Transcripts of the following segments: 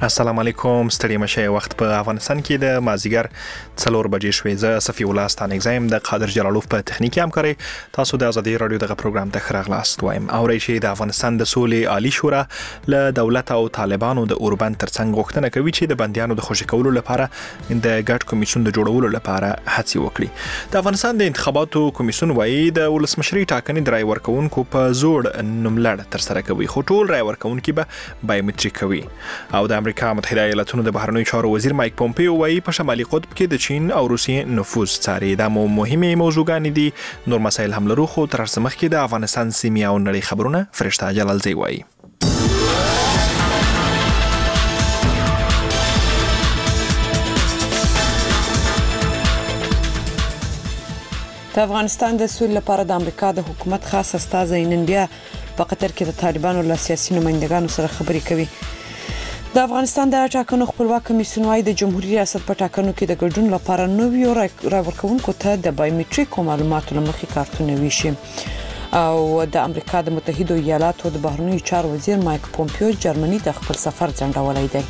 السلام علیکم، ستړي مشه. وخت په افغانستان کې د مازیګر 4 بجې شوې. زه صفی الله ستانه اگزایم د قادر جلالوف په تخنیکی همکاري. تاسو د ازادي رادیو دغه پروګرام ته خراغلاست وایم. اورئ چې د افغانستان د سولې عالی شورا له دولت او طالبانو د اوربند ترڅنګ غوښتنه کوي چې د بنديانو د خوشی کولو لپاره د ګډ کمیسیون د جوړولو لپاره هڅې وکړي. د افغانستان د انتخاباتو کمیسیون وايي د ولسمشري ټاکنې د رای ورکونکو په زوړ نوملړ تر سره کوي، خو ټول رای ورکونکي به بایومټریک کوي. او د امریکا متحده ایالاتونو د بهرنیو چارو وزیر مایک پومپیو وايي په شمالي قطب کې د چین او روسیې نفوذ څاري. دا مهمه موضوعګانې دي. نور مسایل هم لرو، خو تر څه مخکې د افغانستان سیمې او نړۍ خبرونه فرشته جلالزی وايي. د افغانستان د سولې لپاره د امریکا د حکومت خاص استازی نن بیا په قطر کې د طالبانو له سیاسي نمائندګانو سره خبرې کوي. د افغانستان د ټاکنو خپلواک کمیسیون وايي د جمهوریت ریاست په ټاکنو کې د ګډون لپاره نویو رای ورکوونکو ته د بایومټریک معلوماتو لمخې کارتونه ویشي. او د امریکا د متحده ایالاتو د بهرنیو چارو وزیر مایک پومپیو جرمني د خپل سفر ځنډولای دی.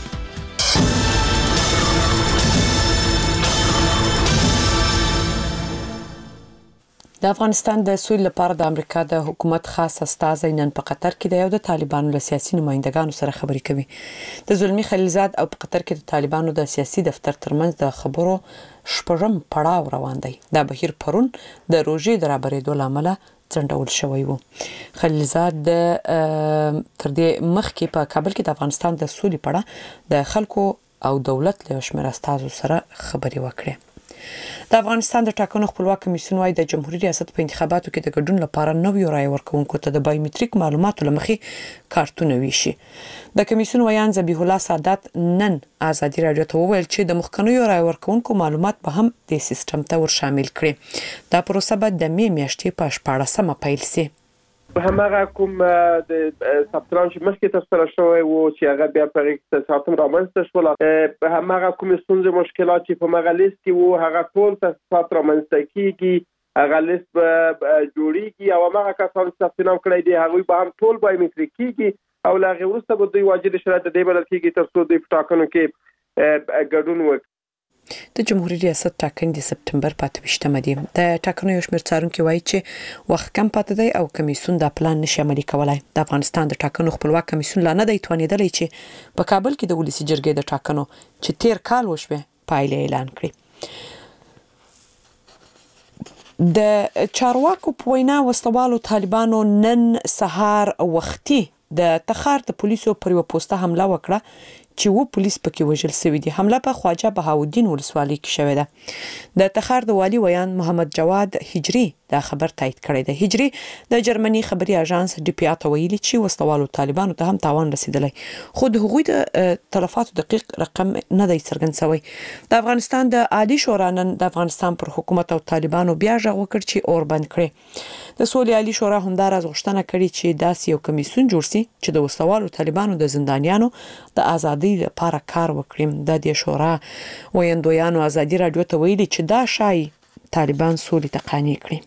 د افغانستان د سولې لپاره د امریکا د حکومت خاص استازی نن په قطر کې د یو د طالبانو له سیاسي نمائندګانو سره خبرې کوي. د زلمی خلیلزاد او په قطر کې د طالبانو د سیاسي دفتر ترمنځ د خبرو شپږم پړاو روان دی. دا بهیر پرون د روژې د رابرېدو لامل ځنډول شوی و. خلیلزاد تر دې مخکې په کابل کې د افغانستان د سولې په اړه د خلکو او دولت له شمېر استازو سره خبرې وکړې. د افغانستان د ټاکنو خپلواک کمیسیون وايي د جمهوریت ریاست په انتخاباتو کې د ګډون لپاره نویو رای ورکوونکو ته د بایومټریک معلوماتو لمخې کارتونه ویشي. د کمیسیون ویان ذبیح الله سعادت نن ازادي رادیو ته وویل چې د مخکنیو رای ورکوونکو معلومات به هم د سیستم ته ور شامل کړي. دا پروسه به د میاشتې په 14مه پیل شي. همغه کوم د سبتران چې مخکې تر سره شوی وو چې هغه بیا په اقتصادم رامنځته شول، همغه کوم ستونزې مشکلات چې په مغه لیست کې وو هغه ټول تصفات رامنځته کیږي، هغه لیست جوړیږي او هغه کسان چې ثبت نام کړی دي هغه به هم ټول بایومټریک کیږي او لا غیر وروسته به دوی واجب شرایط دی بلل کیږي تر څو د ټاکنو کې ګډون وکړي. د جمهوریت ریاست ټاکنې د سپتمبر 28مه دي. د ټاکنو یو شمېر څارونکي وایي چې وخت کم پاتې دی او کمیسیون دا پلان نشي عملي کولای. د افغانستان د ټاکنو خپلواک کمیسیون لا نه دی توانیدلی چې په کابل کې د ولسی جرګې د ټاکنو چې تیر کال وشوه پایلې اعلان کړي. د چارواکو په وینا وسلوالو طالبانو نن سهار وختي د تخار د پولیسو پر یو پوسټه حمله وکړه چې و پولیس پکې وژل شوی دي. حمله په خواجه بهاودین ولسوالۍ کې شوې ده. د تخار د والی ویان محمد جواد هجری دا خبر تایید کړی دی. هجری د جرمني خبري اژانس ډي پی ته ویلي چې وسلوالو طالبانو ته هم تاوان رسیدلی، خو د هغوی د تلفاتو دقیق رقم نه دی څرګند شوی. د افغانستان د عالی شورا نن د افغانستان پر حکومت او طالبانو بیا غږ وکړ چې اوربند کړي. د سولې عالی شورا همداراز غوښتنه کړې چې داسې یو کمیسیون جوړ شي چې د وسلوالو طالبانو د زندانیانو د ازادۍ لپاره کار وکړي. د دې شورا ویاندویانو ازادي رادیو ته ویلي چې دا شای طالبان سولې ته قانع کړي.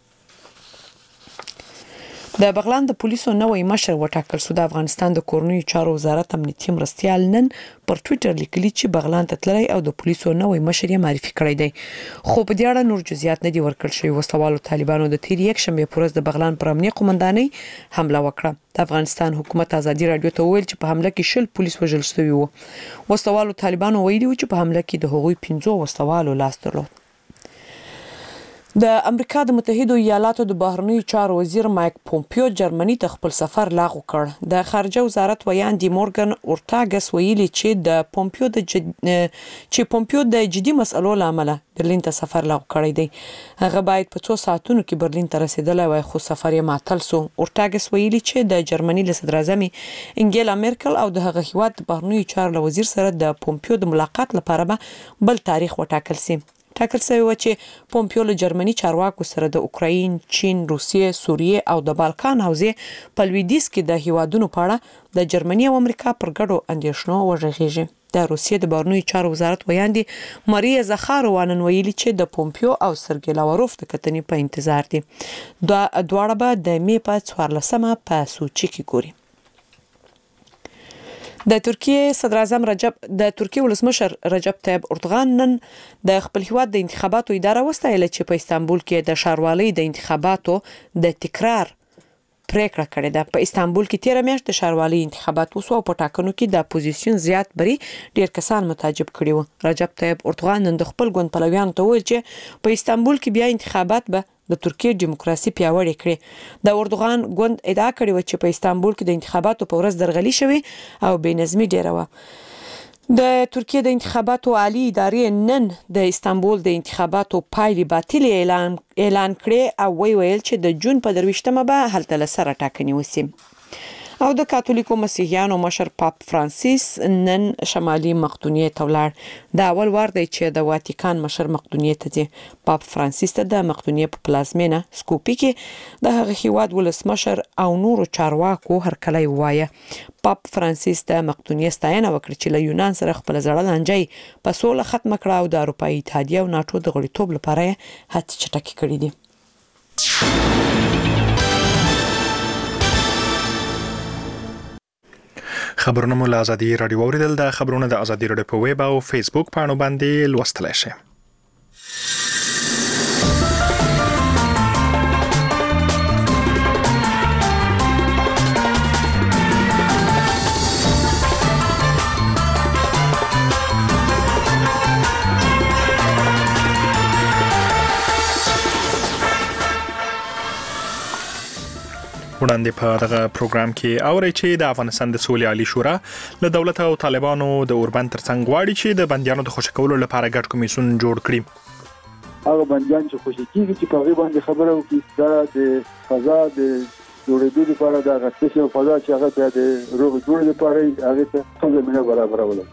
د بغلان د پولیسو نوې مشر وټاکل شو. د افغانستان د کورنیو چارو وزارت امنیتي مرستیال نن پر ټوئیټر لیکلي چې بغلان ته تللی او د پولیسو نوې مشر یې معرفي کړی دی، خو په دې اړه نور جزئیات نه دي ورکړل شوي. وسلوالو طالبانو د تیر یک شنبه پر ورځ د بغلان پر امنیه قومندانۍ حمله وکړه. د افغانستان حکومت ازادي رادیو ته ویل چې په حمله کې 10 پولیس وژل شوي وو. وسلوالو طالبانو ویلي چې په حمله کې د هغوی 15 وسلوالو لاس درلود. د امریکا د متحده ایالاتو د بهرنیو چارو وزیر مایک پومپیو جرمني ته خپل سفر لغوه کړ. د خارجه وزارت ویان دی مورګن اورټاګس ویلي چې پومپیو د جدي مسئلو لامل برلین ته سفر لغوه کړی دی. هغه باید په 2 ساعتونو کې برلین ته رسیدلی وای خو سفر یې معطل شو. اورټاګس ویلي چې د جرمني له صدر اعظم انګیلا میرکل او د هغه هیواد د بهرنیو چارو وزیر سره د پومپیو د ملاقات لپاره به بل تاریخ وټاکل شي. ټاکل شوی و چې پومپیو له جرمني چارواکو سره د اوکراین، چین، روسیې، سوریې او د بالکان حوزې په لویدیځ کې د هیوادونو په اړه د جرمني او امریکا پر ګډو اندېښنو وغږیږي. د روسیې د بهرنیو چارو وزارت ویاندې ماریا زخارووا نن ویلي چې د پومپیو او سرګی لاوروف د کتنې په انتظار دي. دواړه به د می په 14مه په سوچي کې ګوري. د ترکیې ولسمشر رجب طيب اردوغان نن د خپل هیواد د انتخاباتو اداره وستایله چې په استانبول کې د ښاروالۍ د انتخاباتو د تکرار پریکړه کړې ده. په استانبول کې 13 میاشتې د ښاروالۍ انتخابات وسو او په ټاکنو کې د اپوزیشن زیات بری ډیر کسان متعجب کړي وو. رجب طيب اردوغان نن د خپل ګوند پلویانو ته ویل چې په استانبول کې بیا انتخابات به د ترکیې دیموکراسي پیاوړې کړي. د اردوغان ګوند ادعا کړې و چې په استانبول کې د انتخاباتو په ورځ درغلي شوې او بې نظمي ډیره و. د ترکیې د انتخاباتو عالی ادارې نن د استانبول د انتخاباتو پایلې باطل اعلان کړې او ویل چې د جون په 23مه به هلته لسره ټاکنې وسي. او د کاتولیکو مسیحیانو مشر پاپ فرانسیس نن شمالي مقدونیې ته ولاړ. دا اول وار دی چې د واتیکان مشر مقدونیې ته ځي. پاپ فرانسیس ته د مقدونیې په پلازمینه سکوپی کې د هغه هیواد ولسمشر او نورو چارواکو هرکلی وایه. پاپ فرانسیس د مقدونیې ستاینه وکړه چې له یونان سره خپل زړه لانجې په سوله ختم کړه او د اروپایي اتحادیه او ناتو د غړیتوب لپاره هڅې چټکې کړې دي. خبرونه مو له ازادي رادیو اوریدل. د خبرونه د ازادي رادیو په ویب او فیسبوک پاڼو باندې لوستلای شئ. وړاندې په دغه پروګرام کې اوري چې د افغانستان د سولې عالی شورا له دولت او طالبانو د اوربند ترڅنګ غواړي چې د بنديانو د خوشی کولو لپاره ګډ کمیسیون جوړ کړي. هغه بنديان چې خوشی کیږي چې په غیبه باندې خبره وکړي دا د فضا د جوړېدو لپاره د غټې فضا چې هغه د روغ جوړ لپاره هغه ته زمينه برابرول.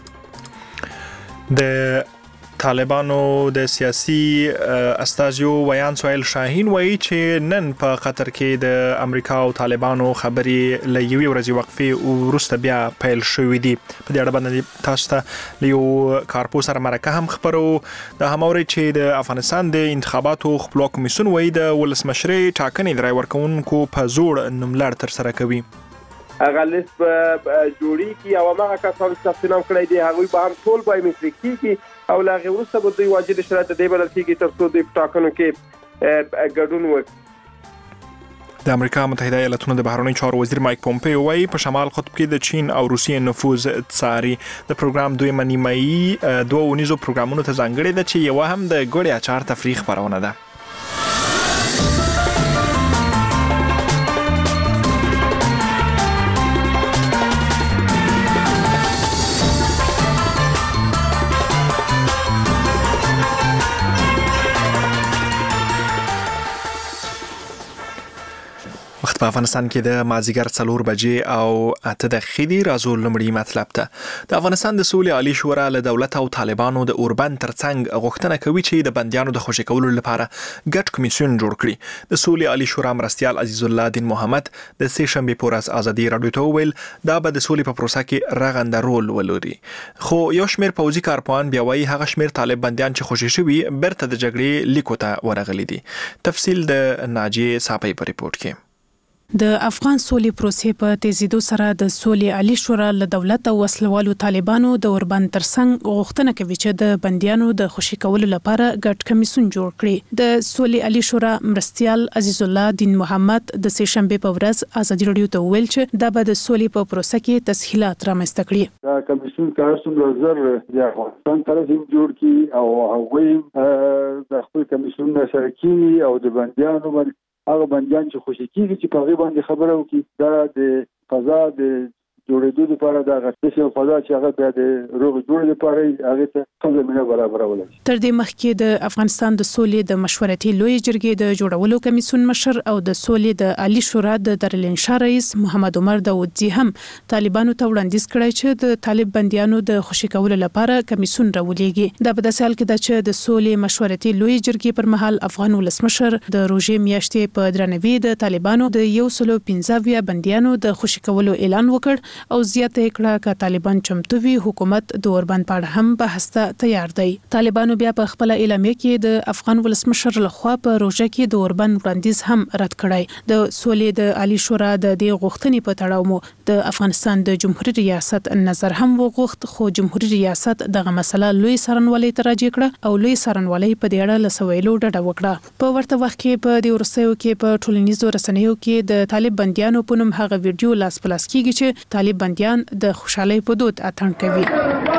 د طالبانو د سیاسي استازیو ویان سویل شاهین وایي چې نن په قطر کې د امریکا او طالبانو خبرې له یوې ورځې وقفې وروسته بیا پیل شوې دي. په دې اړه باندې تاسو ته له یو کارپوس سره مرکه هم خبرو. د هماوري چې د افغانستان د انتخاباتو خپلواک کمیسیون وایي د ولسمشرۍ ټاکنې د رای ورکوونکو په زور نوملړ تر سره کوي. هغه لیست جوړی کی او هغه کسان چې تفصیل کړی دی هغه به هم ټول بایومټریک کیږي او لا غوسه به دوی واجب شرایط دی بلل کیږي تر څو د ټاکنو کې ګډون وکړي. د امریکا متحده ایالاتونو د بهرنیو چارو وزیر مایک پومپیو وايي په شمال قطب کې د چین او روسیې نفوذ څاري. د پروګرام دوی نیمایي دوه ونیزو پروګرامونو ته ځانګړي ده چې یو هم د ګوړې اچار تفریح خبرونه ده. په افغانستان کې د مازیګر 4 بجې او 8 دقیقې راځو لمړی مطلب ته. د افغانستان د سولې عالی شورا له دولت او طالبانو د اوربند ترڅنګ غوښتنه کوي چې د بنديانو د خوشی کولو لپاره ګډ کمیسیون جوړ کړي. د سولې عالی شورا مرستیال عزیز الله دین محمد د سه شنبه په ورځ ازادي رادیو ته ویل دا به د سولې په پروسه کې رغنده رول ولري. خو یو شمېر پوځي کارپوهان بیا وايي هغه شمېر طالب بنديان چې خوشی شوي برته د جګړې لیکو ته ورغلي دي. تفصیل د ناجیه صاحب په ریپورت کې. د افغان سولې پروسې په تیزیدو سره د سولې عالی شورا له دولت او وسلوالو طالبانو د اوربند ترڅنګ غوښتنه کوي چې د بنديانو د خوشی کولو لپاره ګډ کمیسیون جوړ کړي. د سولې عالی شورا مرستیال عزیز الله دین محمد د سه شنبه په ورځ ازادي رادیو ته ویل چې دا به د سولې په پروسه کې تسهیلات رامنځته کړي. دا کمیسیون کار څومره زر د افغانستان طرف جوړ کړي او هغه د خپل کمیسیون سره کړي او د بنديانو باندې هغه بنديان چې خوشی کیږي چې په غیبه باندې خبره وکړي دا د فضا د جوړېدو لپاره د غټې فضا چې هغه د روغ جوړ لپاره هغه ته زمينه برابرول. تر دې مخکې د افغانستان د سولې د مشورتي لوی جرګې د جوړولو کمیسیون مشر او د سولې د عالی شورا د دارالانشا رئیس محمد عمر داودزی هم طالبانو ته وړاندیز کړی چې د طالب بنديانو د خوشی کولو لپاره کمیسیون راولېږي. دا په داسې حال کې ده چې د سولې مشورتي لوی جرګې پر مهال افغان ولسمشر د روژې میاشتې په درنوي د طالبانو د 115 بنديانو د خوشی کولو اعلان وکړ او زیاته کړه ک طالبان چمتو وي حکومت د اوربند په هم بحث ته تیار دی. طالبانو بیا په خپل اعلامیه کې د افغان ولسمشر لخوا په روژه کې د اوربند وړاندیز هم رد کړی. د سولې د عالی شورا د دې غوښتنې په تړاو مو د افغانستان د جمهوریت ریاست نظر هم وغوښت، خو جمهوریت ریاست دغه مسله لوی څارنوالۍ ته راجع کړه او لوی څارنوالۍ په دې اړه لسویلو ډډه وکړه. په ورته وخت کې په دې ورسېو کې په ټولنیزو رسنیو کې د طالب بنديانو په نوم هغه ویډیو لاس پلاس کیږي چې طالب بنديان د خوشحالۍ په دود اتڼ کوي.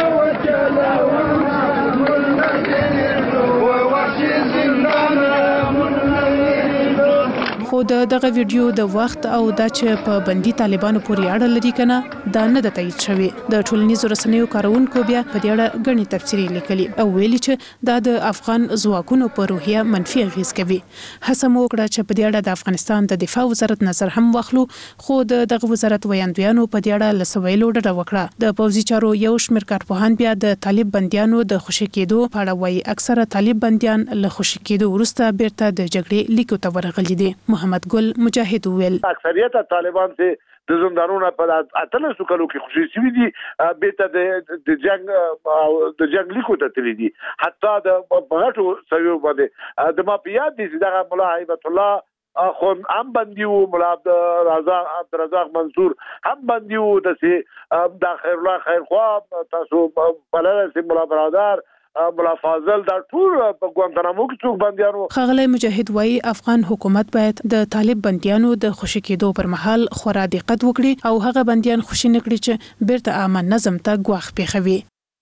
خو دغه ویډیو د وخت او د چې په بندي طالبانو پورې اړه لري کنه دا نه د تایید شوی. د ټولنیزو رسنیو کارونکو بیا په دې اړه غني تفسیري لیکلي او ویلي چې دا د افغان ځواکونو په روحیه منفي اغیز کوي. هڅه مو وکړه چې په دې اړه د افغانستان د دفاع وزارت نظر هم واخلو، خو دغه وزارت ویاندویانو په دې اړه لسویلو ډډه وکړه. د پوځي چارو یو شمېر کارپوهان بیا د طالب بنديانو د خوشی کېدو په اړه وایي اکثره طالب بنديان له خوشی کېدو وروسته بیرته د جګړې لیکو ته ورغلي دي. محمد ګل مجاهد ویل اکثریت طالبان چې د زندانونو په اتلسو کلو کې خوشي شوي دي بیرته د جنگ لیکو ته تللي دي. حتی د غټو سویو باندې د ما په یاد دي چې دغه ملا هیبت الله خون هم بندي وو، ملا عبدالرزاق منصور هم بندي وو، د خیر الله خیرخوا تاسو بلل سي ملا برادر ملا فاضل دا ټول په ګوانتانامو کې څوک بنديانو. خغلی مجاهد وایي افغان حکومت باید د طالب بنديانو د خوشی کېدو پر مهال خورا دقت وکړي او هغه بنديان خوشی نکړي چې بیرته امن نظم ته ګواښ پیښوي.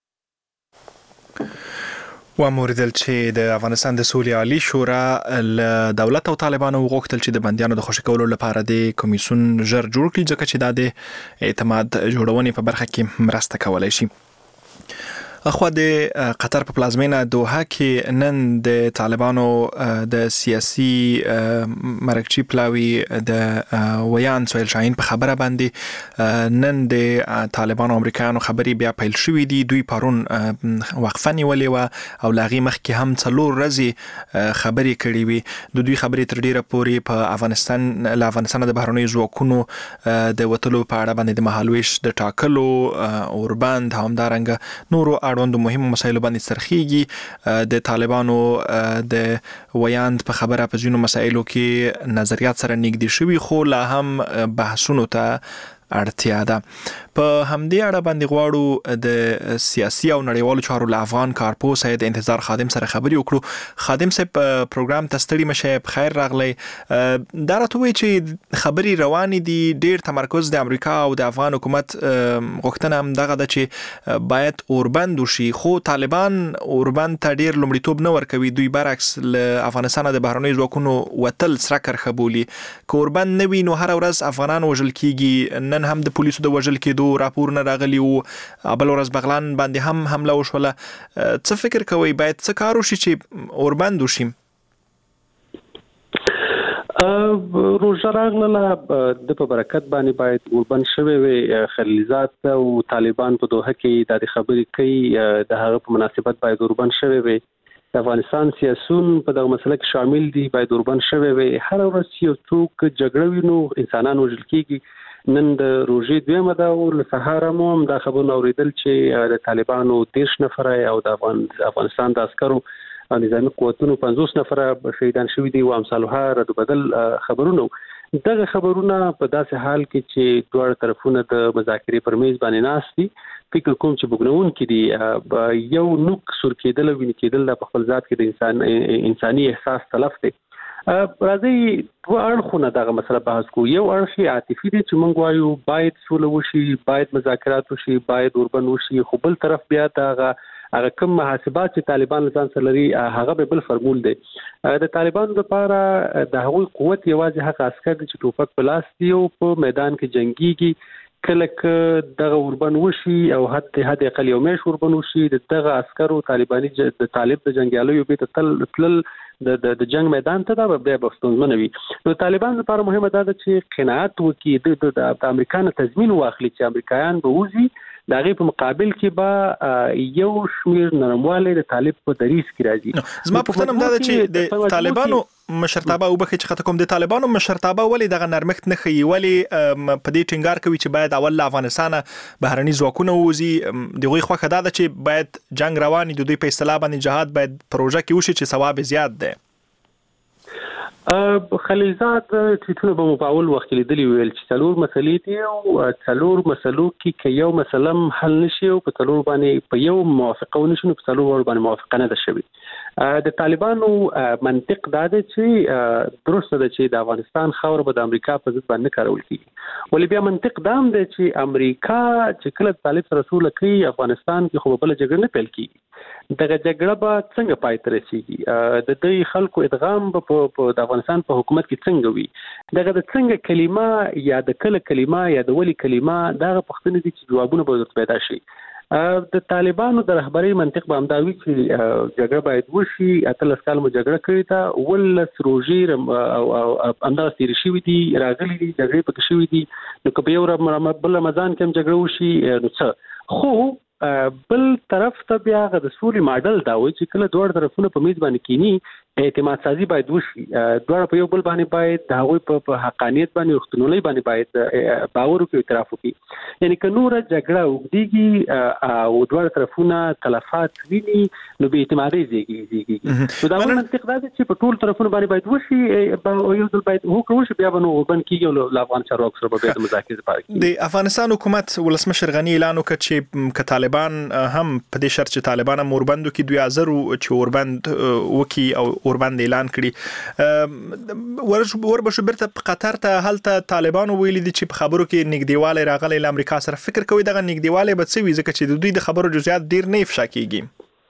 وموردل چې د افغانستان د سولې عالی شورا له دولت او طالبانو وغوښتل چې د بنديانو د خوشی کولو لپاره د کمیسیون ژر جوړ کړي ځکه چې دا د اعتماد جوړونې په برخه کې مرسته کولای شي. اخوا د قطر په پلازمینه دوحه کې نن د طالبانو د سیاسي مرکچی پلاوی د ویان سویل شاهین په خبره باندې نن د طالبانو امریکایانو خبري بیا پیل شوې دي. دوی پرون وقفه نیولې و او لاغي مخکې هم 4 ورځې خبري کړې وي. د دوی خبري تر ډیره پورې په افغانستان د بهرنیو ځواکونو د وټلو په اړه باندې د مهالويش د ټاکلو اوربند همدارنګ نورو اړوند مهمو مسایلو باندې سرخیږي. د طالبانو د ویاند په خبره په ځینو مسایلو کې نظریات سره نږدې شوي، خو لا هم بحثونو ته اړتیا ده. په همدې اړه باندې غواړو د سیاسي او نړیوالو چارو له افغان کارپو سید انتظار خادم سره خبري وکړو. خادم صاحب پروګرام ته ستړي مشه، بخیر راغلی. دا راته وایي چې خبري روانې دي، ډېر تمرکز د امریکا او د افغان حکومت غوښتنه هم دغه ده چې باید اوربند وشي، خو طالبان اوربند ته ډېر لومړیتوب نه ورکوي. دوی برعکس له افغانستان د بهرنیو ځواکونو وتل سره کرخه بولي. که اوربند نه وي نو هر ورځ افغانان وژل کیږي. نن هم د پولیسو د وژل کېدو راپورونه راغلي وو، بل ورځ بغلان باندې هم حمله وشوله. څه فکر کوئ باید څه کار وشي چې اوربند وشي؟ روژه راغله د په برکت باندې باید اوربند شوی وي. خلیلزاد او طالبان په دوحه کې د خبرې کوي، د هغه په مناسبت باید اوربند شوی وي. د افغانستان سیاسيون په دغه مسله کې شامل دي، باید اوربند شوی وي. هر ورځ یو څوک جګړه وینو، انسانان وژل کیږي. نن د روژې دویمه ده او له سهاره مو هم دا خبرونه اوریدل چې د طالبانو 13 نفره او د افغانستان د عسکرو نظامی قوتونو 50 نفره شهیدان شوي دي او امثالها رد بدل خبرونه. دغه خبرونه په داسې حال کې چې دوه طرفونه د مذاکرې پر میز باندې ناست دي، فکر کوم چې بګنون کې دي یو نوک سور کېدل او ویني کېدل په خپل ذات کې د انساني احساس تلف دی. راځي دوه اړخونه دغه مسله بحث کوو. یو اړخ عاطفي دی چې موږ وایو باید سوله وشي، باید مذاکرات وشي، باید اوربند وشي، خو بل طرف بیا هغه کوم محاسبات چې طالبان ځان سره لري هغه به بل فرمول دی. د طالبانو لپاره د هغوی قوت یوازې هغه عسکر دي چې ټوپک په لاس دي او په میدان کې جنگيږي. کله دغه اوربند وشي او حد اقل یو میاشت اوربند وشي، دغه عسکرو طالباني د طالب د جنگیالیو به تل د جنگ میدان ته دا به بستونزمن وي. نو طالبان لپاره مهمه ده چې قناعت وکړي، د امریکا نه تضمین واخلي چې امریکایان به وځي د هغې په مقابل کې به یو شمېر نرموالی د طالب په دریځ کې راځي. زما پوښتنه هم دا ده چې د طالبانو مشرتابه او بخې چې خطه کوم د طالبانو مشرتابه ولې دغه نرمښت نه ښیي، ولې په دې ټینګار کوي چې باید اول له افغانستانه بهرني ځواکونه ووځي، دغوی خوښه دا ده چې باید جنگ روان د دوی په اصطلاح باندې جهاد باید پروژه کې وشي چې ثواب زیات دی. خلیلزاد ټویټونه به مو په اول وخت لیدلی ویل چې څلور مسلې دي او څلور مسلو کې که یو مسله حل نشي او په څلور باندې په یو موافقه ونشي نو په څلور باندې موافقه نه ده شوې. د طالبانو منطق دا دی چې درسته ده چې د افغانستان خاوره به د امریکا په ضد باندې کارول کیږي، ولې بیا منطق دا هم دی چې امریکا چې کله طالب سره سوله کوي افغانستان کې خو بل جګړه نه پیل کیږي، دغه جګړه به څنګه پای ته رسیږي، د دې خلکو ادغام په د افغانستان په حکومت کې څنګه وي، دغه د څنګه کلمه یا د کله کلمه یا د ولی کلمه دغه پوښتنې دي چې جوابونه به پیدا شي. د طالبانو د رهبرۍ منطق به همداوي چې جګړه باید وشي، 18 کال مو جګړه کړې ده، ولس روژې او همدغه تېرې شوي دي، راغلي دي، جګړې پکې شوي دي، نو که په یو بل رمضان کې هم جګړه وشي نو څه. خو بل طرف ته بیا د سولې ماډل دا وایي چې کله دواړه طرفونه په میز باندې کینی اعتماد سازي باید وشي، دواړه په یو بل باندې باید د هغوی په حقانیت باندې رښتینولۍ باندې باید باور وکړي، اعتراف وکړي. یعنی که نوره جګړه اوږدېږي او دواړه طرفونه تلفات ویني نو بې اعتمادۍ زیږي. نو دا منطق دا دی چې په ټولو طرفونو باندې باید وشي، یو ځل باید هوکړه وشي، بیا به نو بند کېږي او له افغان چارواکو سره به بیا د مذاکرې لپاره کېږي. د افغانستان حکومت ولسمشر غني اعلان وکړ چې که طالبان هم په دې شرط چې طالبان هم اوربند وکړي، دوی حاضر چې اوربند وکړي او اوربند اعلان کړي، وربشو بیرته په قطر ته هلته طالبانو ویلي دي چې په خبرو کې نږدېوالی راغلی له امریکا سره. فکر کوي دغه نږدېوالی به څه وي، ځکه چې د دوی د خبرو جزئیات ډیر نه افشا کیږي؟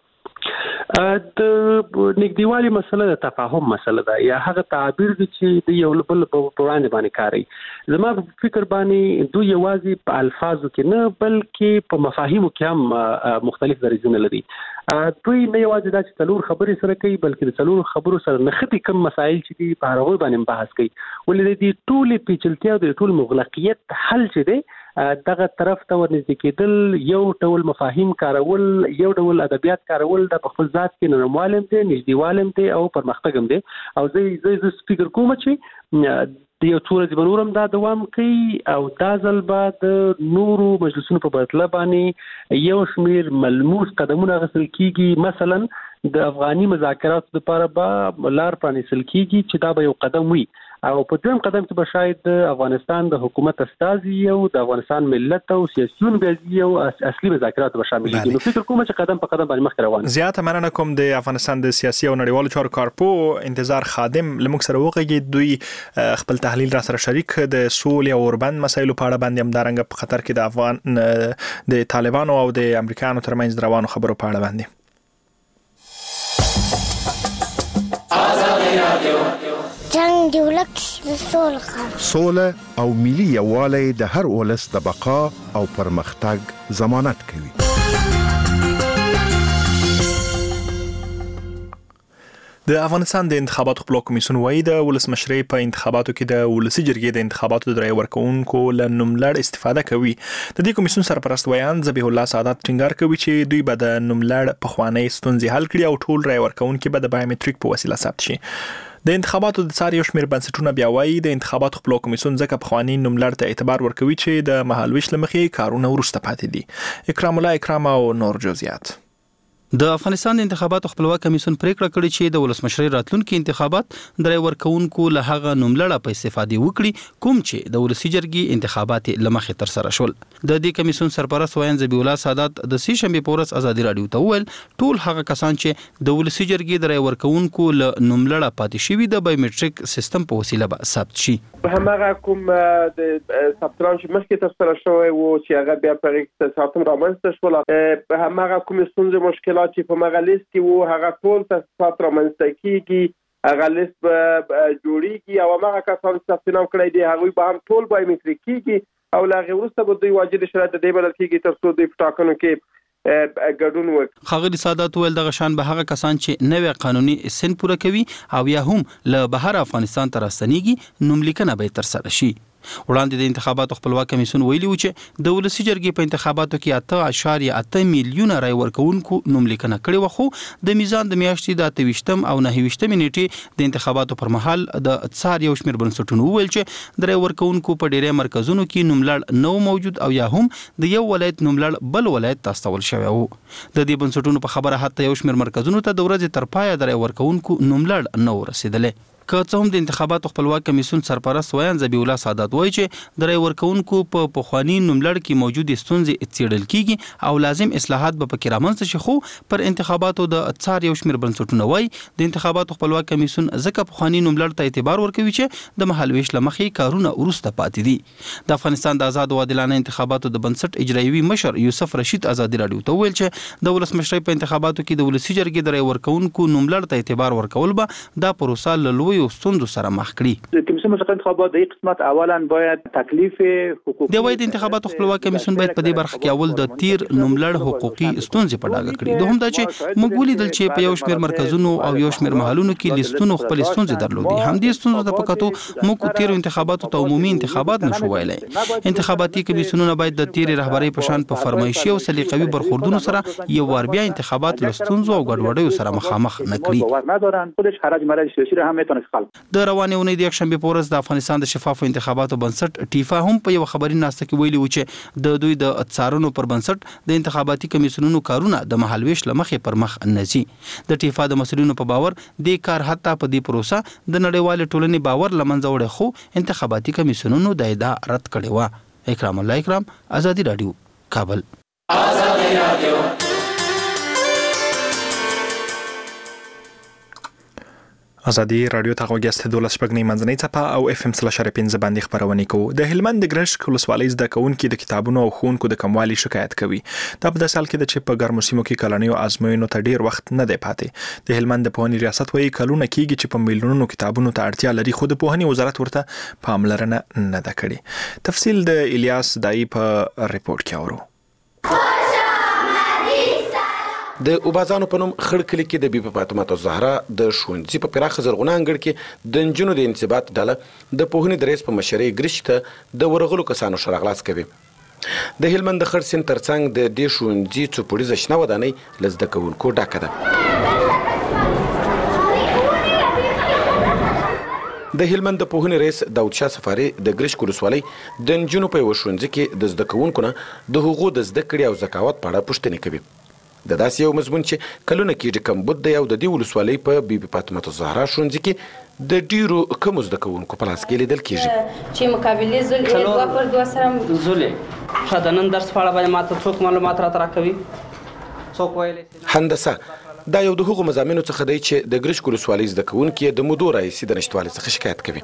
د نږدېوالي مسله د تفاهم مسله ده، یا هغه تعبیر دی چې د یو بل په وړاندې باندې کاری. زما په فکر باندې دوی یوازې په الفاظو کې نه بلکې په مفاهیمو کې هم مختلف دریځونه لري. دوی نه یوازې دا چې څلور خبرې سره کوي بلکې د څلور خبرو سره نښتي کم مسایل چې دي په هغوی باندې بحث کوي، ولې د دې ټولې پیچلتیا او د ټول مغلقیت حل چې دی دغه طرف ته ورنږدې کېدل، یو ډول مفاهیم کارول، یو ډول ادبیات کارول، د په خپل ذات کې نرموالی هم دی، نږدېوالی هم دی او پرمختګ هم دی. او زه فکر کوم چې د یو څو ورځې به نور هم دا دوام کوي او دا ځل به د نورو مجلسونو په بدله باندې یو شمېر ملموس قدمونه اخیستل کېږي. مثلا د افغاني مذاکراتو لپاره به لار پرانیستل کېږي چې دا به یو قدم وي، او په دویم قدم کې به شاید د افغانستان د حکومت استازي او د افغانستان ملت او سیاسيون بیا او اصلي مذاکرات به شامل دي. نو فکر کوم چې قدم په قدم باندې مخکې روان. زیاته مننه کوم د افغانستان د سیاسي او نړیوالو چارو کارپو انتظار خادم لمک سره وغږی، دوی خپل تحلیل را سره شریک د سولې او اوربند مسایلو په اړه باندې هم دارنګ په خطر کې د افغان د طالبانو او د امریکایانو ترمنځ روانو خبرو په اړه باندې. جنگ دی ولک د سوله او ملي یووالی د هر ولس د بقا او پرمختګ ضمانت کوي. د افغانستان د انتخاباتو خپلواک کمیسیون وايي د ولسمشرۍ په انتخاباتو کې د ولسی جرګې د انتخاباتو د رای ورکوونکو له نوملړ استفاده کوي. د دې کمیسیون سرپرست ویان ذبیح الله سعادت ټینګار کوي چې دوی به د نوملړ په خوانی ستونزې حل کړي او ټول رای ورکوونکي به د بایومټریک په وسیله ثبت شي. د انتخاباتو د څار یو شمېر بنسټونه بیا وايي د انتخاباتو خپلواک کمیسیون ځکه په خوانی نوملړ ته اعتبار ورکوي چې د مهالویش لمخې کارونه ورسته پاتې دي. اکرام الله اکرام او نور جزئیات. د افغانستان د انتخاباتو خپلواک کمیسیون پریکړه کړې چې د ولسمشرۍ راتلونکي انتخابات د رای ورکوونکو له هغه نوملړه په استفاده وکړي کوم چې د ولسی جرګې انتخابات لمخې تر سره شول. د دې کمیسیون سرپرست ویان ذبیح الله سعادت د سې شنبې په ورځ ازادي رادیو ته وویل ټول هغه کسان چې د ولسی جرګې د رای ورکوونکو له نوملړه پاتې شوي د بایومټریک سیستم په وسیله به ثبت شي. همغه کوم د ثبتنام چې مخکې تر سره شوی و چې هغه بیا په اقتصادم رامنځته شول، همغه کوم ستونزې مشکلات چې په مغه لیست کې وو هغه ټول تصفات رامنځته کیږي، هغه لیست به جوړیږي او هغه کسان چې ثبتنام کړی دي هغه به هم ټول بایومټریک کیږي او لا غوښته به دوی واجب شرایط د بلل کیږي تر څو د ټاکنو کې ګډون وکړي. خغلی سعادت ویل دغه شان به هغه کسان چې نوې قانوني سن پوره کوي او یا هم له بهر افغانستان ته راستنیږي نوملیکنه به تر سره شي. وړاندې د انتخاباتو خپلواک کمیسیون ویلي و چې د ولسی جرګې په انتخاباتو کې 8.8 میلیونه رای ورکوونکو نوملیکنه کړې و، خو د میزان د میاشتې د 28 او 29 نیټې د انتخاباتو پر مهال د څار یو شمېر بنسټونو وویل چې د رای ورکوونکو په ډېری مرکزونو کې نوملړ نو موجود او یا هم د یو ولایت نوملړ بل ولایت ته استول شوی و. د دې بنسټونو په خبره حتی یو شمېر مرکزونو ته د ورځې تر پایه د رای ورکوونکو نوملړ نه ورسېدلی. که څه هم د انتخاباتو خپلواک کمیسیون سرپرست ویان ذبیح الله سعادت وایي چې د رای ورکوونکو په پخواني نوملړ کې موجودې ستونزې څېړل کیږي او لازم اصلاحات به پکې رامنځته شي، خو پر انتخاباتو د څار یو شمېر بنسټونه وایي د انتخاباتو خپلواک کمیسیون ځکه پخواني نوملړ ته اعتبار ورکوي چې د مهالویش له مخې کارونه وروسته پاتې دي. د افغانستان د آزاد او عادلانه انتخاباتو د بنسټ اجرایوي مشر یوسف رشید آزادي راډیو ته وویل چې د ولسمشرۍ په انتخاباتو کې د ولسی جرګې د رای ورکوونکو نوملړ ته اعتبار ورکول به دا پروسه له لویو ستونزو سره مخ کړي. کمیسیون مشخص انتخابات د قسمت اولا باید تکلیف حقوقي د وای د انتخاباتو خپلواک کمیسیون باید په دې برخه کې اول د تیر نوملړ حقوقي ستونزې په ډاګه کړي. دوهم دا چې موږ ولیدل چې په یو شمېر مرکزونو او یو شمېر محلونو کې لیستونو خپل ستونزې درلودي. همدې ستونزو د پکاتو موږ تیر انتخاباتو ته عمومي انتخابات نشو ویلای. انتخاباتي کمیسیونونه باید د تیر رهبرۍ په شان په فرمایشي او سلیقوي برخوردونو سره یو وار بیا انتخابات له ستونزو او ګډوډیو سره مخامخ نه کړي. د روانې اونۍ د یکشنبې په ورځ د افغانستان د شفافو انتخاباتو بنسټ ټیفا هم په یو خبري ناسته کې ویلي و چې د دوی د څارنو پر بنسټ د انتخاباتي کمیسیونونو کارونه د مهالویش له مخې پر مخ نه ځي. د ټیفا د مسؤلینو په باور د کار حتی په دې پروسه د نړیوال ټولنې باور لمنځه وړي، خو انتخاباتي کمیسیونونو د ادعا رد کړې و. اکرام الله اکرام، آزادي راډیو، کابل. آزادي راډیو ازادي رادیو ته غوږیاست 12 منځنۍ څپه او اف ام 3.5 باندې خبرونه کوو. د هلمند د ګرشک ولسوالۍ زده کوونکي د کتابونو او ښوونکو د کموالي شکایت کوي. دا په داسې حال کې چې په ګرمو سیمو کې کلنیو ازموینو ته ډیر وخت نه دی پاتې. د هلمند د پوهنې ریاست وایي کلونه کېږي چې په میلیونونو کتابونو ته اړتیا لري، خو د پوهنې وزارت ورته پاملرنه نه ده کړې. تفصیل د الیاس دای په ریپورت کې اورو. د اوبازانو په نوم خړ کلی کې د بیبي فاطمه الزهرا د ښوونځي په پراخه زرغونه انګړ کې د نجونو د انضباط ډله د پوهنې د رئیس په مشرۍ ګرشک ته د ورغلو کسانو شراغلاس کوي. د هلمند د خړ سیند ترڅنګ د دې ښوونځي څوپړیزه شنه ودانۍ له زده کوونکو ډکه ده. د هلمند د پوهنې رئیس داود شاه سفاري د ګرشک ولسوالۍ د نجونو په یو ښوونځي کې د زده کوونکو نه د هغو د زده کړې او ذکاوت په اړه پوښتنې کوي. د داسې یو مضمون چې کلونه کېږي کمبود دی او د دې ولسوالۍ په بیبي فاطمه الزهرا ښوونځي کې د ډیرو کمو زده کوونکو په لاس کې لیدل کېږي چې مقابلې زل دوه پر دوه سره زولې شاده نن درس په اړه باندې ماته څوک معلومات راکوي څوک ویلی هندسه دا یو د هغو مضامینو څخه دی چې د ګرشک ولسوالۍ زده کوونکي د مودو راهیسې د نشتوالي څخه شکایت کوي.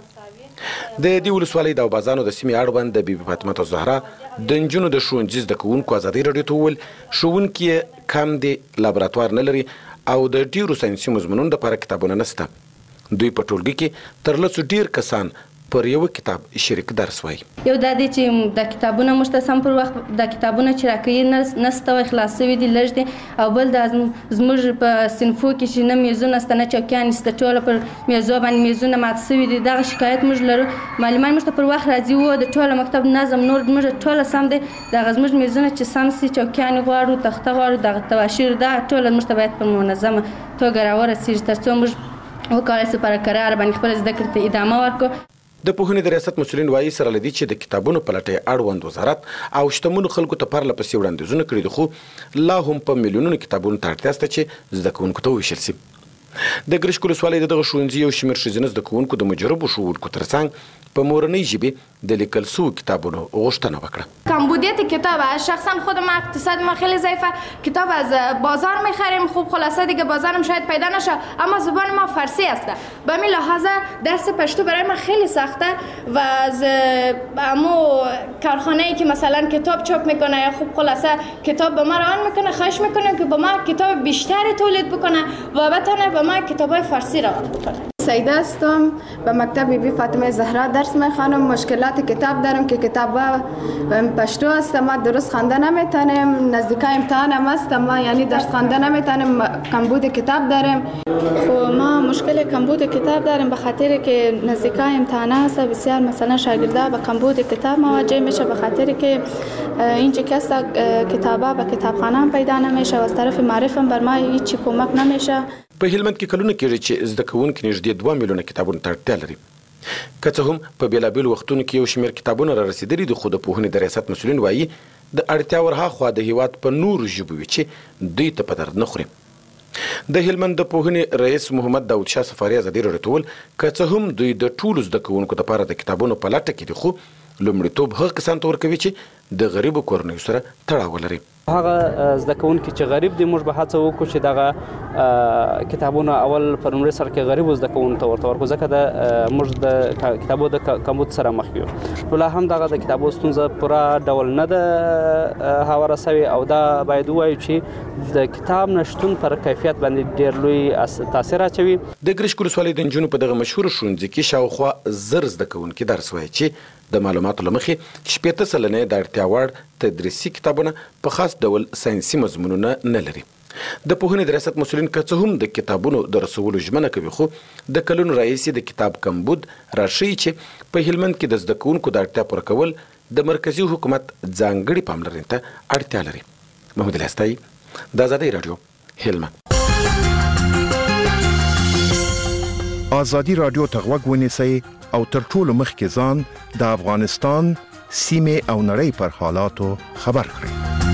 د دې ولسوالۍ د اوبازانو د سیمې اړوند د بیبي فاطمه الزهرا د نجونو د ښوونځي زده کوونکو ازادي راډیو ته وویل ښوونکي کم دي، لابراتوار نه لري او د ډیرو ساینسي مضمونونو لپاره کتابونه نشته. دوی په ټولګي کې تر لسو ډیر کسان پر یو کتاب شریک درس وایي. یو دا دی چې د کتابونه مشتسم پر وخت د کتابونه چې راکوي نسته او خلاص شوي دي لږ دي، او بل دا زموږ په صنفو کې چې نه میزونه شته نه چوکیان شته، ټوله پر میزو باندې میزونه مات شوي دي. دغه شکایت موږ لرو. معلمان موږ ته پر وخت راځي و د ټوله مکتب نظم نور موږ ټوله سم دی، دغه زموږ میزونه چې سم شي، چوکیان غواړو، تخته غواړو، دغه تواشیر دا ټوله موږ ته باید په منظمه توګه راورسېږي تر څو موږ وکولی شو پر قرار باندې خپل زده کړې ته ادامه ورکړو. د پوهنې د ریاست مسؤلین وایي سره له دې چې د کتابونو په لټۍ اړوند وزارت او شتمنو خلکو ته پرله پسې وړاندیزونه کړي دي، خو لا هم په میلیونونو کتابونو ته اړتیا شته چې زده کوونکو ته وویشل شي. د ګرشک ولسوالۍ د دغه ښوونځي یو شمېر ښځینه زده کوونکو د مجربو ښوونکو ترڅنګ په مورنۍ ژبې د لیکل شویو کتابونو غوښتنه وکړه. کمبودیت کتاب شخصا خودم اقتصاد ما خیلی ضعیفه، کتاب از بازار میخریم، خوب خلاصه دیگه بازارم شاید پیدا نشه، اما زبان ما فارسی است. به همین لحاظ درس پشتو برای ما خیلی سخته و از امو کارخانه‌ای که مثلا کتاب چاپ میکنه یا خوب خلاصه کتاب به ما رهن میکنه، خواهش میکنه که به ما کتاب بیشتری تولید بکنه و بتونه به ما کتابای فارسی رهن بکنه. سعیده هستم. به مکتب بی فاطمه زهرا درس میخوانم. مشکلات کتاب دارم که کتاب پشتو است، ما درست خوانده نمیتونم. نزدیک امتحانم است، ما یعنی درس خوانده نمیتونم. کمبود کتاب دارم. خب ما مشکل کمبود کتاب داریم به خاطر که نزدیک امتحانات است. بسیار مثلا شاگردا به کمبود کتاب مواجه میشه به خاطر که اینجا کس کتابا به کتابخانه پیدا نمیشه و از طرف معرفم بر ما هیچ کمک نمیشه. په هلمند کې کلونه کېږي چې زده کوونکي نږدې 2 میلیونه کتابونو ته اړتیا لري. که څه هم په بیلابیلو وختونو کې یو شمېر کتابونه را رسېدلي دي، خو د پوهنې د ریاست مسؤلین وایي د اړتیا ورهاخوا د هیواد په نورو ژبو وي چې دوی ته په درد نه خوري. د هلمند د پوهنې رئیس محمد داود شاه سفاري ازادي راډیو ته وویل که څه هم دوی د ټولو زده کوونکو لپاره د کتابونو په لټه کې دي، خو لومړیتوب هغه کسانو ته ورکوي چې د غریبو کورنیو سره تړاو ولري. هغه زده کوونکي چې غریب دي موږ به هڅه وکړو چې دغه کتابونه اول په لومړي سر کې غریبو زده کوونکو ته ورته ورکړو، ځکه موږ د کتابو د کمبود سره مخ یو. نو لا هم دغه د کتابو ستونزه پوره ډول نه ده هواره سوې او دا باید ووایو چې د کتاب نشتون پر کیفیت باندې ډېر لوی تاثیر اچوي. د ګرشک ولسوالۍ د نجونو په دغه مشهور ښوونځي کې شاوخوا 1000 زده کوونکي درس وایي چې د معلوماتو له مخې 80% سلنه د اړتیا وړ تدریسي کتابونه په خاص ډول ساینسي مضمونونه نه لري. د پوهنې د ریاست مسؤلین که څه هم د کتابونو د رسولو ژمنه کوي، خو د کلونو راهیسې د کتاب کمبود راښیي چې په هلمند کې د زده کوونکو د اړتیا پوره کول د مرکزي حکومت ځانګړي پاملرنې ته اړتیا لري. محمود الیاستای، د ازادۍ راډیو، هلمند. ازادي راډیو ته غوږ ونیسئ او تر ټولو مخکې ځان د افغانستان سیمې او نړۍ پر حالاتو خبر کړئ.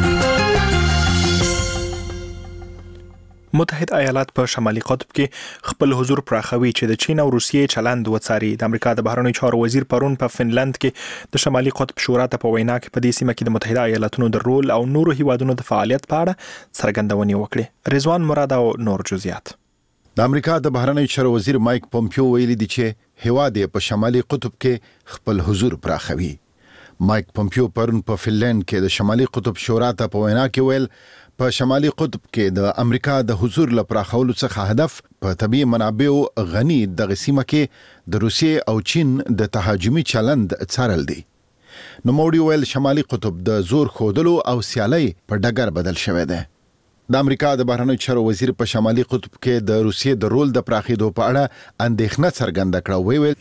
متحده ایالات په شمالي قطب کې خپل حضور پراخوي چې د چین او روسیې چلند وڅاري. د امریکا د بهرنیو چارو وزیر پرون په فنلند کې د شمالي قطب شورا ته په وینا کې په دې سیمه کې د متحده ایالاتونو د رول او نورو هیوادونو د فعالیت په اړه څرګندونې وکړې. رضوان مراد او نور جزئیات. د امریکا د بهرنیو چارو وزیر مایک پومپیو ویلي دی چې هیواد په شمالي قطب کې خپل حضور پراخوي. مایک پومپیو پرون په فنلند کې د شمالي قطب شورا ته په وینا کې ویل په شمالي قطب کې د امریکا د حضور لپاره خولو څخه هدف په طبيعي منابعو غني د سیمه کې د روسیې او چین د تهاجمي چلند څارل دي. نو موړي ویل شمالي قطب د زور خودلو او سیالي په ډګر بدل شوی دی. د امریکا د بهرنیو چارو وزیر په شمالي قطب کې د روسیې د رول د پراخېدو په اړه اندېښنه څرګنده کړه. ویل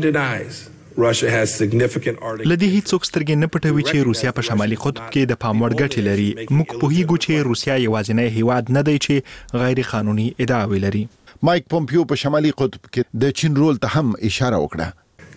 لدې هیڅوک سترګې نه پټوي چې روسیا په شمالي قطب کې د پام وړ ګټې لري. موږ پوهیږو چې روسیا یوازینی هیواد نه دی چې غیر قانوني ادعاوې لري. مایک پومپیو په شمالي قطب کې د چین رول ته هم اشاره وکړه.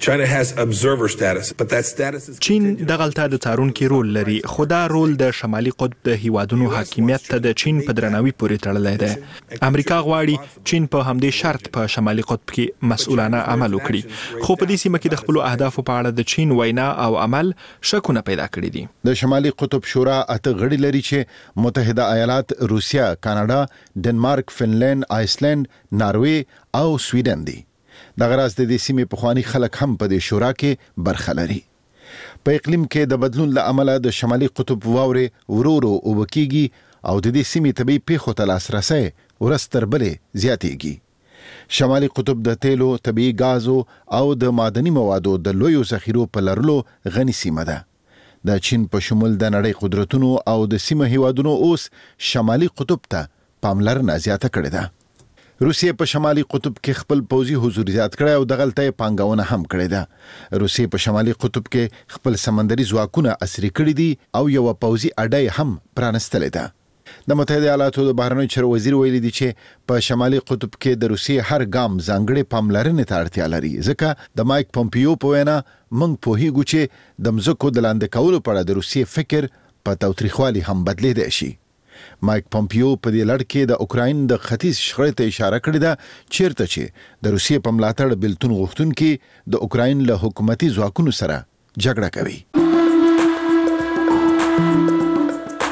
چین د غلطه د څارونکي رول لري، خو دا رول د شمالي قطب د هیوادونو حاکمیت ته د چین په درناوي پورې تړلی دی. امریکا غواړي چین په همدې شرط په شمالي قطب کې مسؤلانه عمل وکړي، خو په دې سیمه کې د خپل اهدافو په اړه د چین وینا او عمل شکونه پیدا کړي دي. د شمالي قطب شورا اته غړي لري چې متحده ایالات، روسیا، کاناډا، ډنمارک، فنلند، آیسلند، ناروې او سویډن دي. د غراز د دې سیمې پخوانی خلک هم په دې شورا کې برخه لري. په اقلیم کې د بدلون له امله د شمالي قطب واورې ورورو وبکیږي او د دې سیمې طبيعي پیښو ته لاسرسي ورستر بلې زیاتېږي. شمالي قطب د تیلو، طبيعي غازو او د معدني موادو د لویو ذخیرو په لرلو غني سیمه ده. د چین په شمول د نړۍ قدرتونو او د سیمه هیوادونو اوس شمالي قطب ته پاملرنه زیاته کړې ده. روسیې په شمالي قطب کې خپل پوځي حضور زیات کړی او د غلطۍ پانګونه هم کړې ده. روسیې په شمالي قطب کې خپل سمندري ځواکونه عصري کړي دي او یو پوځي اډای هم پرانستلې ده. د متحده ایالاتو د بهرنیو چارو وزیر ویلي دی چې په شمالي قطب کې د روسیې هر ګام ځانګړي پاملرنې ته اړتیا لري، ځکه د مایک پومپیو په وینا موږ پوهیږو چې د مځکو د لاندې کولو په اړه د روسیې فکر په تاوتریخوالي هم بدلیدای شي. مایک پومپیو په دې لړ کې د اوکراین د ختیځ شخړې ته اشاره کړې ده، چیرته چې د روسیې په ملاتړ بلتون غوښتونکي د اوکراین له حکومتي ځواکونو سره جګړه کوي.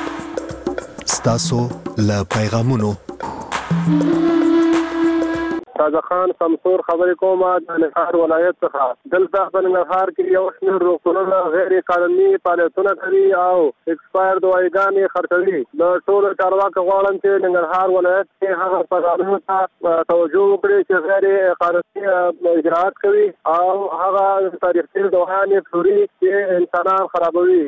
ستاسو له پیغامونو رضا خان سمسور خبرې کوم د ننګرهار ولایت څخه. دلته په ننګرهار کې یو شمېر روغتونونه غیر قانوني فعالیتونه کوي او ایکسپایر دوايګانې خرڅوي. د ټولو چارواکو غواړم چې ننګرهار ولایت کې هغه فعالانو ته توجه وکړي چې غیر قانوني اجراءات کوي او هغه تاریخي دوايانې پلوري چې انسانان خرابوي.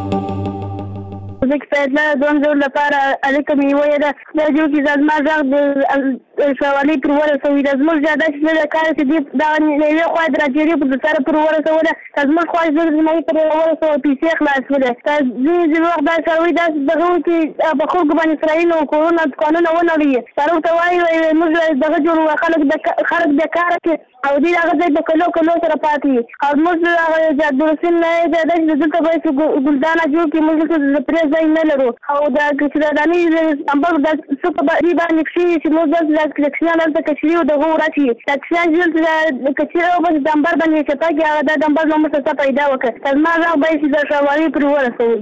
ځکه فیصله دوم ډول لپاره الیکه مې ویله دا جو کې زما غږ د سوالي پر ورسوي د زموږ زیاده چې د کار چې دی دا نه خو د راځي په سره پر ورسوله زموږ خو د زموږ پر ورسوي پیسې خلاصوله د وخت دا سوي دا دغه کې په خلکو باندې اسرائیل او کورونا قانون ونه لري سره ته وایي موږ دغه جوړ خلک د کار کې او دې هغه د کلو سره پاتې او موږ هغه د درسین نه د دلته به ګلدانه جوړ کې موږ د پرېز نه لرو او دا چې د نړۍ امبر د څوک باندې چې موږ د کلکشن د کچریو د غوړاتي کلکشن د کچریو په دمبر باندې چې پاګه د دمبر نوم څه پیدا وکړ ما راغ به چې د شوالي پر ورسوي.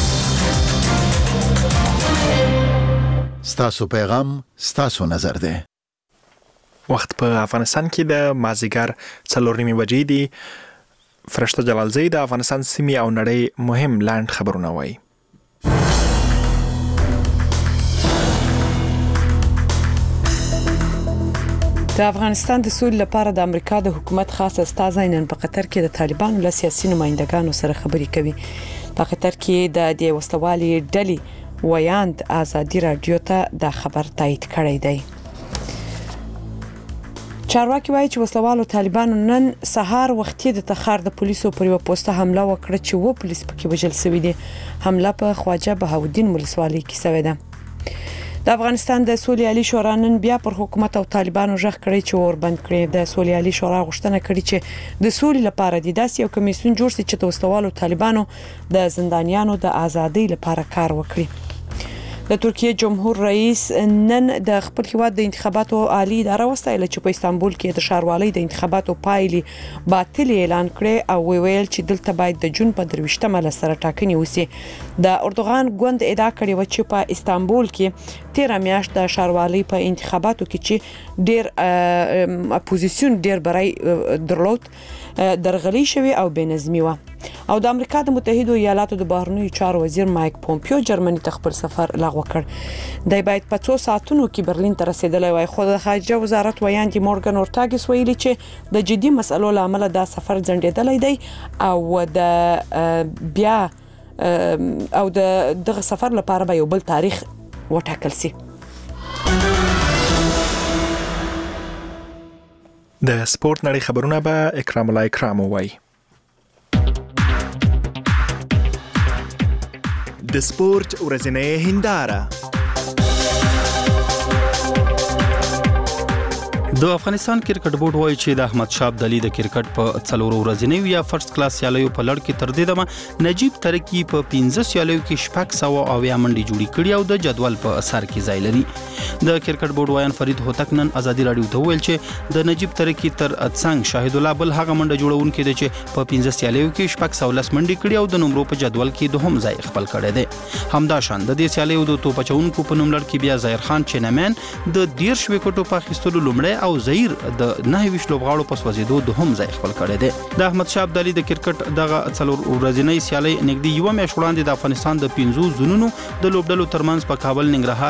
ستاسو پیغام ستاسو نظر ده. وخت په افغانستان کې د مازیګر 4:30 بجې دی. فرشته جلالزی د افغانستان سیمې او نړۍ مهم لاند خبرونه وایي. د افغانستان د سولې لپاره د امریکا د حکومت خاص استازی نن په قطر کې د طالبانو له سیاسي نمائندګانو سره خبرې کوي. په قطر کې د وسلوالي ډلې ویاند ازادي رادیو ته د خبر تایید کړی دی. چارواکي وایي چې وسلوالو طالبانو نن سهار وختي د تخار د پولیسو پر یو پوسټ حمله وکړه چې و پولیس پکې وژل شوی دي. حمله په خواجه بهاودین ولسوالۍ کې شوې ده. د افغانستان د سولې عالی شورا نن بیا پر حکومت او طالبانو ژغ کړی چې اور بند کړي. د سولې عالی شورا غوښتنه کړې چې د سولې لپاره د داسې یو کمیسیون جوړ شي چې د وسلوالو طالبانو د زندانیانو د ازادۍ لپاره کار وکړي. د ترکیه جمهور رئیس نن د خپل هیواد د انتخاباتو عالی اداره وستایله چې په استانبول کې د ښاروالۍ د انتخاباتو پایلې باطل اعلان کړي او ویل چې دلته باید د جون په 23مه سره ټاکنې وسی. د اردوغان ګوند ادعا کړې و چې په استانبول کې 13 میاشت د ښاروالۍ په انتخاباتو کې چې ډیر اپوزیسیون ډیر برای درلود درغلي شوی او بنظمي و. او د امریکا د متحده ایالاتو د بهرنیو چارو وزیر مایک پومپیو جرمني ته خپل سفر لغوه کړ. دی باید په 2 ساعتونو کې برلین ته رسیدلی وای خو د خارجه وزارت ویاندي مورګن اورټاګس ویلي چې د جدي مسلو لامل دا سفر ځنډېدلی دی او د بیا او دغه سفر لپاره به یو بل تاریخ وټاکل شي. د سپورت نړۍ خبرونه به اکرام الله اکرام وایي. د سپورت ورځنۍ هنداره. د افغانستان کرکټ بورډ وایي چې د احمد شاه ابدالي د کرکټ په 4 ورځنیو یا فرست کلاس سیالیو په لړ کې تر دې دمه نجیب ترکی په 15 سیالیو کې 600 منډي جوړې کړې او د جدول په اثر کې ځای لري. د کرکټ بورډ وایان فرید هوتک نن ازادي رادیو ته ویل چې د نجیب ترکی تر څنګ شاهد الله بل هغه منډه جوړونکي دي چې په 15 سیالیو کې 610 منډي کړې او د نمبر په جدول کې دوهم ځای خپل کړی دی. همدا شان د دې سیالیو د توپچونکو په نوملړ کې بیا ظاهر خان چینمن د 13 وکټو په اخیستلو لومړی او زهیر د 9 لوبغاړو په سوځیدو دوهم ځای خپل کړی دی. د احمد شاه ابدالي د کرکټ دغه 4 ورځنۍ سیالي نږدې یو میاشت وړاندې د افغانستان د 15 زونونو د لوبډلو ترمنځ په کابل ننګرهار